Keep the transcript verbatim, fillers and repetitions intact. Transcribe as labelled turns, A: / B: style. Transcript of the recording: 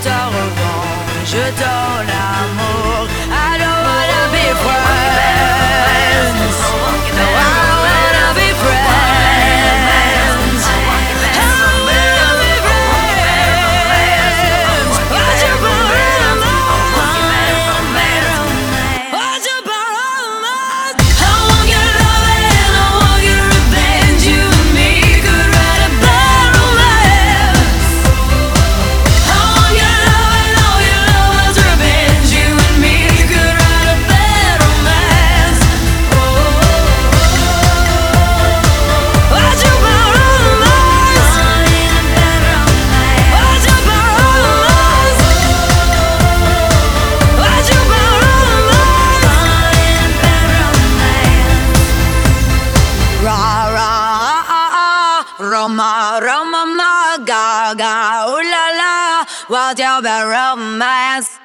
A: te revends, je donne l'amour. I don't wanna be friends. No, I wanna be friends. I wanna be friends. What you borrow romance? What you borrow romance? I want your love and I want your revenge. You and me could write a bad romance. I want your love and all your love's revenge. You and me could write a bad romance. What you borrow romance? What you borrow romance? What you borrow romance? Ra ra ah ah, Roma Roma ma ga ga, ooh la la, what you borrow romance?